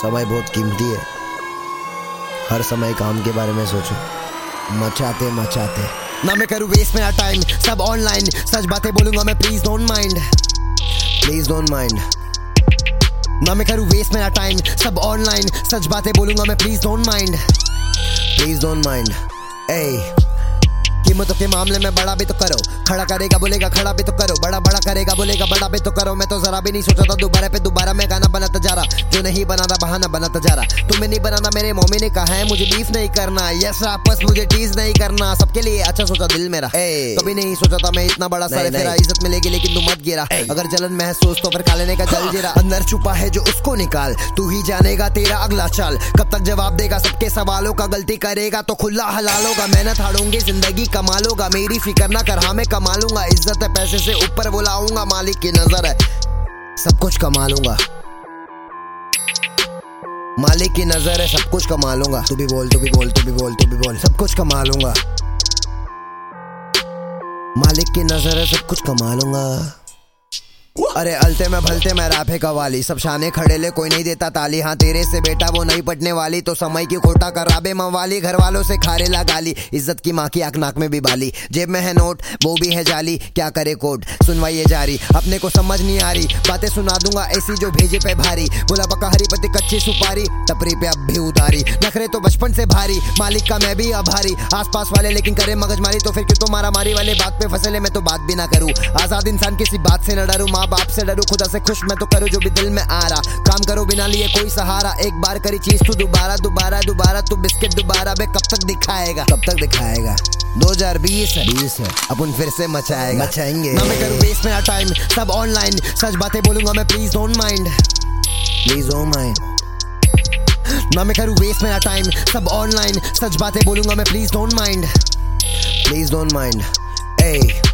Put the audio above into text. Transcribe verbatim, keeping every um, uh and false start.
समय बहुत कीमती है। हर समय काम के बारे में सोचो। मचाते मचाते ना मैं करूँ वेस्ट मेरा टाइम, सब ऑनलाइन सच बातें बोलूंगा मैं, please don't mind, please don't mind. ना मैं करूँ वेस्ट मेरा टाइम, सब ऑनलाइन सच बातें बोलूंगा मैं, please don't mind, please don't mind. ए कीमतों के मामले में बड़ा भी तो करो, खड़ा करेगा बोलेगा खड़ा भी तो करो, बड़ा बड़ा करेगा बोलेगा बड़ा भी तो करो। मैं तो जरा भी नहीं सोचा था दोबारा पे दोबारा मैं गाना बनाता जा रहा, जो नहीं बनाता बहाना बनाता जा रहा। तुम्हें नहीं बनाना मेरे मम्मी ने कहा है, मुझे बीफ नहीं करना, यस आपस मुझे टीज नहीं करना, सबके लिए अच्छा सोचा दिल मेरा। कभी नहीं सोचा था मैं इतना बड़ा सर तेरा इज्जत मिलेगी लेकिन तू मत गिरा। अगर जलन महसूस तो फिर खा लेने का जल जीरा, अंदर छुपा है जो उसको निकाल, तू ही जानेगा तेरा अगला चाल, कब तक जवाब देगा सबके सवालों का, गलती करेगा तो खुला हलाल होगा, मेहनत हारूंगी जिंदगी कमा लूंगा, मेरी फिक्र ना कर हाँ मैं कमा लूंगा, इज्जत है पैसे से ऊपर बुलाऊंगा, मालिक की नजर है सब कुछ कमा लूंगा, मालिक की नजर है सब कुछ कमा लूंगा। तू भी बोल तू भी बोल तू भी बोल तू भी बोल सब कुछ कमा लूंगा, मालिक की नजर है सब कुछ कमा लूंगा। अरे अलते में भलते में राफे कवाली, सब शाने खड़े ले कोई नहीं देता ताली, हाँ तेरे से बेटा वो नहीं पटने वाली, तो समय की खोटा कराबे मवाली, घर वालों से खारे ला गाली, इज्जत की माँ की आंख नाक में भी बाली, जेब में है नोट वो भी है जाली, क्या करे कोड सुनवाइए जारी, अपने को समझ नहीं आ रही बातें सुना दूंगा ऐसी जो भेजे पे भारी, बोला पका हरी पत्ती कच्ची सुपारी, टपरी पे अब भी उतारी, नखरे तो बचपन से भारी, मालिक का मैं भी आभारी, आसपास वाले लेकिन करे मगजमारी, तो फिर क्यों तो मारा मारी वाले बात पे फंसे ले, मैं तो बात भी ना करूँ, आजाद इंसान किसी बात से न डरूं, माँ बाप से डरूं, खुदा से खुश मैं तो करूं जो भी दिल में आ रहा, काम करो बिना लिए कोई सहारा, एक बार करी चीज तू दोबारा दोबारा दोबारा, तू बिस्किट दोबारा बे कब तक दिखाएगा, कब तक दिखाएगा। दो हज़ार बीस है बीस है अपन फिर से मचाएगा मचाएंगे। ना मैं करूं वेस्ट मेरा टाइम, सब ऑनलाइन सच बातें बोलूंगा मैं, please don't mind, please don't mind. ना मैं करूं वेस्ट मेरा टाइम, सब ऑनलाइन सच बातें बोलूंगा मैं, please don't mind, please don't mind. A